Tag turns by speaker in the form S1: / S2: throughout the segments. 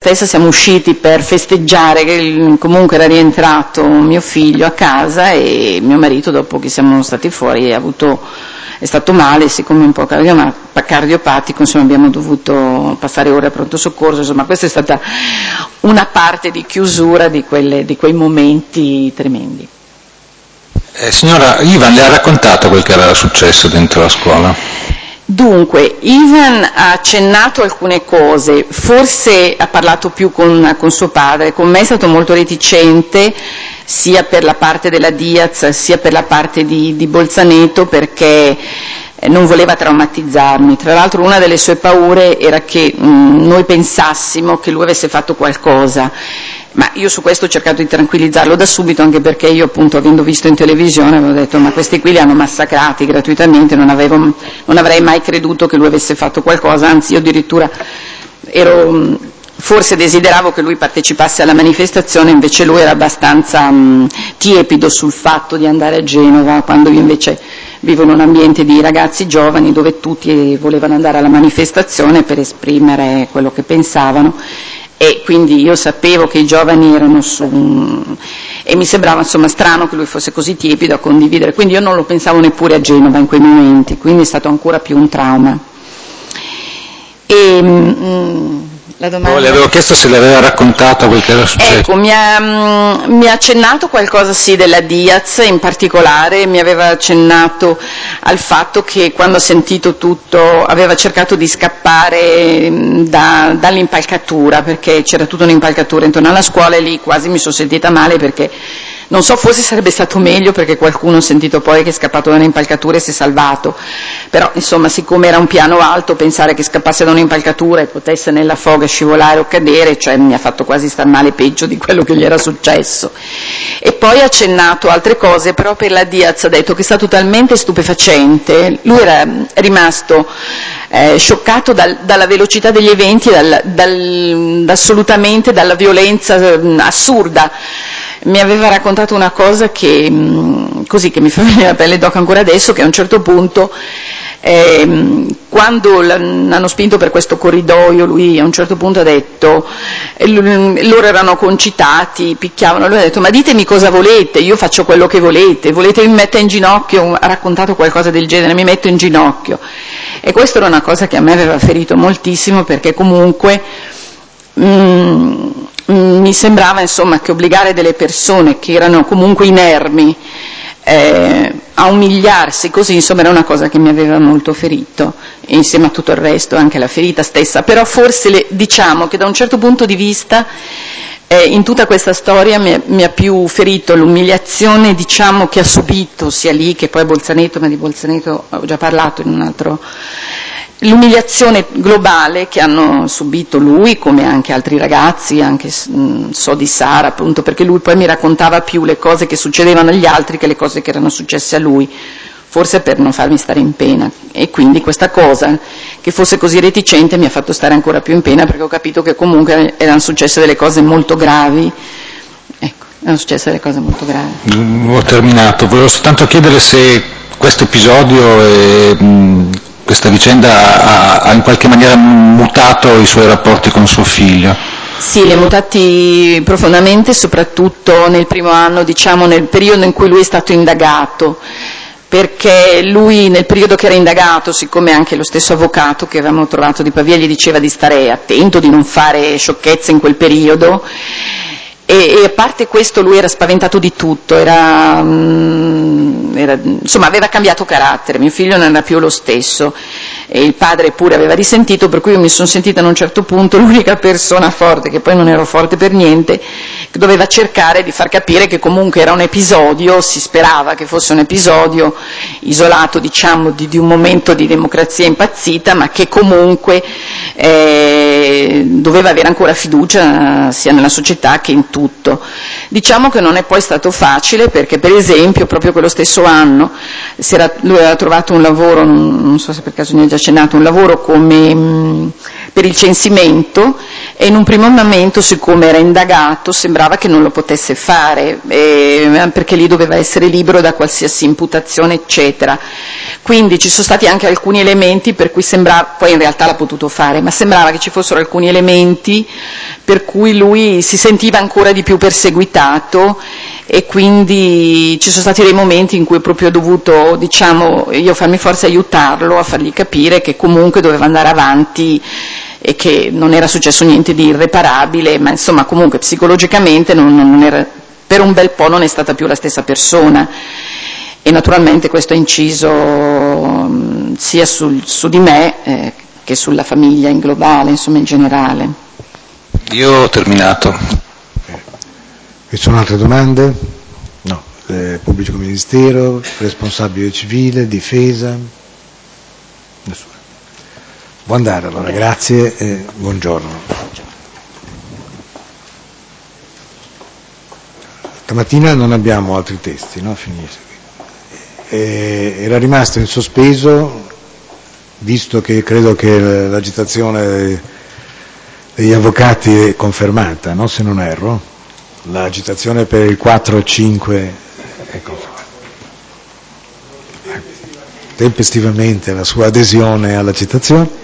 S1: stessa siamo usciti per festeggiare che comunque era rientrato mio figlio a casa, e mio marito, dopo che siamo stati fuori, è stato male, siccome è un po' cardiopatico, insomma abbiamo dovuto passare ore a pronto soccorso. Insomma, questa è stata una parte di chiusura di quei momenti tremendi.
S2: Signora, Ivan le ha raccontato quel che era successo dentro la scuola?
S1: Dunque, Ivan ha accennato alcune cose, forse ha parlato più con suo padre, con me è stato molto reticente, sia per la parte della Diaz sia per la parte di Bolzaneto, perché non voleva traumatizzarmi. Tra l'altro una delle sue paure era che noi pensassimo che lui avesse fatto qualcosa, ma io su questo ho cercato di tranquillizzarlo da subito, anche perché io, appunto, avendo visto in televisione, avevo detto: ma questi qui li hanno massacrati gratuitamente, non avrei mai creduto che lui avesse fatto qualcosa, anzi io addirittura forse desideravo che lui partecipasse alla manifestazione, invece lui era abbastanza tiepido sul fatto di andare a Genova, quando io invece vivo in un ambiente di ragazzi giovani dove tutti volevano andare alla manifestazione per esprimere quello che pensavano, e quindi io sapevo che i giovani erano e mi sembrava, insomma, strano che lui fosse così tiepido a condividere, quindi io non lo pensavo neppure a Genova in quei momenti, quindi è stato ancora più un trauma. La domanda...
S2: Le avevo chiesto se le aveva raccontato quel che era successo.
S1: Ecco, mi ha accennato qualcosa, sì, della Diaz in particolare, mi aveva accennato al fatto che quando ha sentito tutto aveva cercato di scappare dall'impalcatura, perché c'era tutta un'impalcatura intorno alla scuola, e lì quasi mi sono sentita male, perché non so, forse sarebbe stato meglio, perché qualcuno ho sentito poi che è scappato da un'impalcatura e si è salvato, però insomma, siccome era un piano alto, pensare che scappasse da un'impalcatura e potesse nella foga scivolare o cadere, cioè mi ha fatto quasi star male, peggio di quello che gli era successo. E poi ha accennato altre cose, però per la Diaz ha detto che è stato talmente stupefacente, lui era rimasto scioccato dalla velocità degli eventi, assolutamente dalla violenza assurda. Mi aveva raccontato una cosa che che mi fa venire la pelle d'oca ancora adesso, che a un certo punto, quando l'hanno spinto per questo corridoio, lui a un certo punto ha detto, loro erano concitati, picchiavano, lui ha detto: ma ditemi cosa volete, io faccio quello che volete mi metta in ginocchio, ha raccontato qualcosa del genere, mi metto in ginocchio. E questa era una cosa che a me aveva ferito moltissimo, perché comunque mi sembrava, insomma, che obbligare delle persone che erano comunque inermi a umiliarsi così, insomma, era una cosa che mi aveva molto ferito, e insieme a tutto il resto anche la ferita stessa. Però forse diciamo che da un certo punto di vista in tutta questa storia mi ha più ferito l'umiliazione, diciamo, che ha subito sia lì che poi a Bolzaneto, ma di Bolzaneto ho già parlato in un altro, l'umiliazione globale che hanno subito lui, come anche altri ragazzi, anche so di Sara, appunto, perché lui poi mi raccontava più le cose che succedevano agli altri che le cose che erano successe a lui, forse per non farmi stare in pena, e quindi questa cosa che fosse così reticente mi ha fatto stare ancora più in pena, perché ho capito che comunque erano successe delle cose molto gravi. Ecco, erano successe delle cose molto gravi.
S2: Ho terminato, volevo soltanto chiedere se questo episodio e questa vicenda ha in qualche maniera mutato i suoi rapporti con suo figlio.
S1: Sì, li ha mutati profondamente, soprattutto nel primo anno, diciamo nel periodo in cui lui è stato indagato, perché lui nel periodo che era indagato, siccome anche lo stesso avvocato che avevamo trovato di Pavia gli diceva di stare attento, di non fare sciocchezze in quel periodo, e a parte questo lui era spaventato di tutto, insomma aveva cambiato carattere, mio figlio non era più lo stesso, e il padre pure aveva risentito, per cui io mi sono sentita a un certo punto l'unica persona forte, che poi non ero forte per niente, che doveva cercare di far capire che comunque era un episodio, si sperava che fosse un episodio isolato, diciamo, di un momento di democrazia impazzita, ma che comunque doveva avere ancora fiducia sia nella società che in tutto. Diciamo che non è poi stato facile, perché per esempio proprio quello stesso anno lui aveva trovato un lavoro, non so se per caso ne ha già accennato, un lavoro come per il censimento, e in un primo momento, siccome era indagato, sembrava che non lo potesse fare, perché lì doveva essere libero da qualsiasi imputazione, eccetera. Quindi ci sono stati anche alcuni elementi per cui sembrava, poi in realtà l'ha potuto fare, ma sembrava che ci fossero alcuni elementi per cui lui si sentiva ancora di più perseguitato, e quindi ci sono stati dei momenti in cui proprio ho dovuto, diciamo, io farmi forza aiutarlo a fargli capire che comunque doveva andare avanti e che non era successo niente di irreparabile, ma insomma comunque psicologicamente non era, per un bel po' non è stata più la stessa persona, e naturalmente questo ha inciso sia su di me che sulla famiglia in globale, insomma in generale.
S2: Io ho terminato.
S3: Ci sono altre domande? No. Pubblico ministero, responsabile civile, difesa? Nessuno. Può andare allora, grazie e buongiorno. Stamattina non abbiamo altri testi, no? Finisce. Era rimasto in sospeso, visto che credo che l'agitazione degli avvocati è confermata, no? Se non erro, l'agitazione per il 4 e 5 è confermata. Tempestivamente la sua adesione all'agitazione.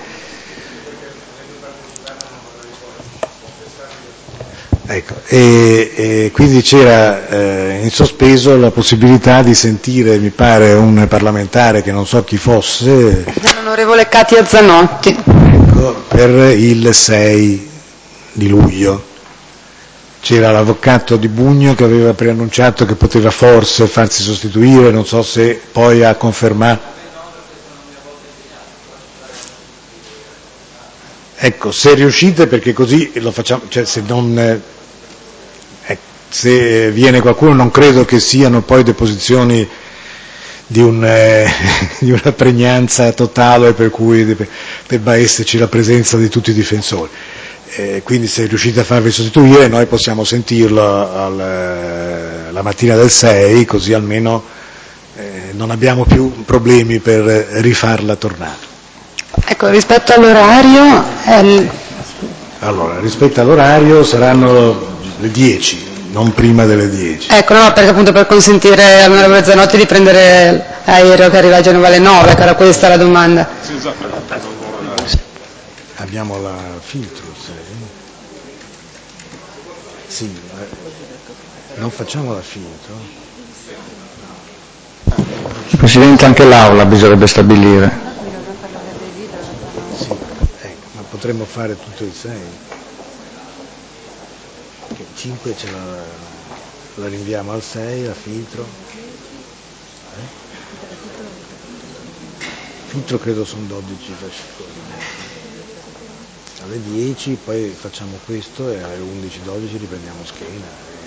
S3: Ecco, e quindi c'era in sospeso la possibilità di sentire, mi pare, un parlamentare che non so chi fosse.
S4: L'onorevole Katia Zanotti.
S3: Ecco, per il 6 di luglio. C'era l'avvocato Di Bugno che aveva preannunciato che poteva forse farsi sostituire, non so se poi ha confermato. Ecco, se riuscite, perché così lo facciamo, cioè se viene qualcuno non credo che siano poi deposizioni di una pregnanza totale per cui debba esserci la presenza di tutti i difensori. Quindi se riuscite a farvi sostituire noi possiamo sentirlo la mattina del 6, così almeno non abbiamo più problemi per rifarla tornare.
S4: Ecco, rispetto all'orario...
S3: Allora, rispetto all'orario saranno le 10, non prima delle 10.
S4: Ecco, no, perché appunto per consentire all'onorevole Zanotti di prendere l'aereo che arriva a Genova alle 9, che era questa la domanda.
S3: Sì, esatto. Abbiamo la filtro, sì, non facciamo la filtro.
S2: Presidente, anche l'Aula bisognerebbe stabilire.
S3: Sì, ma potremmo fare tutto il 6. Che 5 la rinviamo al 6, la filtro. Filtro credo sono 12 fascicoli. Alle 10 poi facciamo questo e alle 11-12 riprendiamo scheda.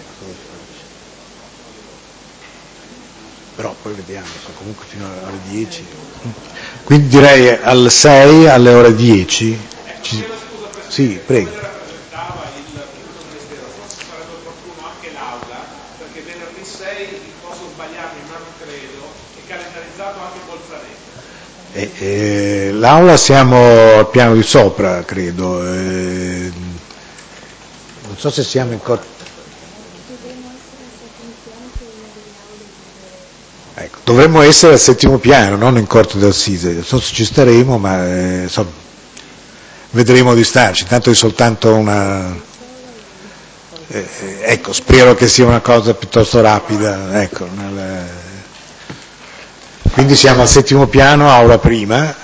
S3: Però poi vediamo, comunque fino alle 10. Quindi direi al 6 alle ore 10. Sì, prego. L'aula siamo al piano di sopra, credo. Non so se siamo in corte. Ecco, dovremmo essere al 7° piano, non in corte d'assise. Non so se ci staremo, ma insomma, vedremo di starci. Tanto è soltanto una. Ecco, spero che sia una cosa piuttosto rapida. Ecco, quindi siamo al 7° piano, aula prima.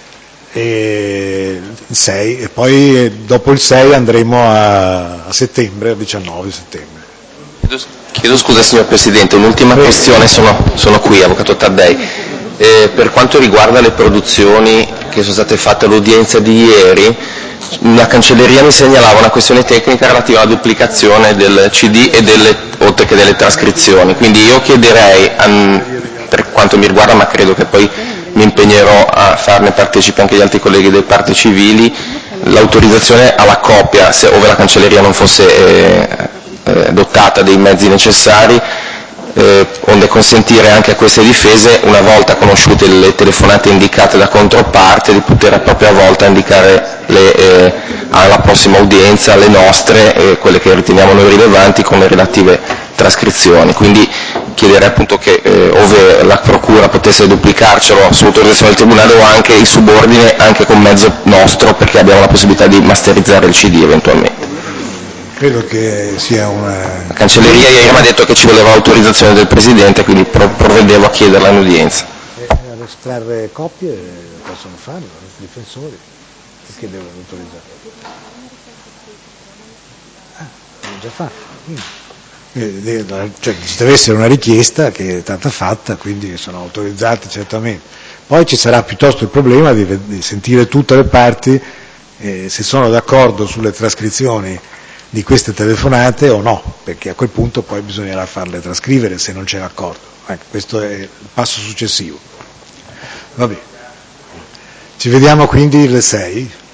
S3: E il 6, e poi dopo il 6 andremo a settembre, al 19 settembre.
S5: Chiedo scusa signor Presidente, un'ultima questione, sono qui, Avvocato Taddei. Per quanto riguarda le produzioni che sono state fatte all'udienza di ieri, la Cancelleria mi segnalava una questione tecnica relativa alla duplicazione del CD e oltre che delle trascrizioni, quindi io chiederei, per quanto mi riguarda, ma credo che poi mi impegnerò a farne partecipi anche gli altri colleghi delle parti civili, l'autorizzazione alla copia, ove la Cancelleria non fosse dotata dei mezzi necessari, onde consentire anche a queste difese, una volta conosciute le telefonate indicate da controparte, di poter a propria volta indicare alla prossima udienza le nostre, quelle che riteniamo noi rilevanti, con le relative trascrizioni. Quindi chiederei appunto che ove la procura potesse duplicarcelo su autorizzazione del Tribunale o anche il subordine anche con mezzo nostro, perché abbiamo la possibilità di masterizzare il CD eventualmente.
S3: Credo che sia una...
S5: La cancelleria ieri mi ha detto che ci voleva autorizzazione del Presidente, quindi provvedevo a chiederla in udienza.
S3: Ad estrarre copie possono farlo, i difensori, perché devono autorizzare? L'hanno già fatto. Cioè, ci deve essere una richiesta che è stata fatta, quindi sono autorizzati certamente. Poi ci sarà piuttosto il problema di sentire tutte le parti se sono d'accordo sulle trascrizioni di queste telefonate o no, perché a quel punto poi bisognerà farle trascrivere se non c'è l'accordo. Ecco, questo è il passo successivo. Va bene. Ci vediamo quindi alle 6.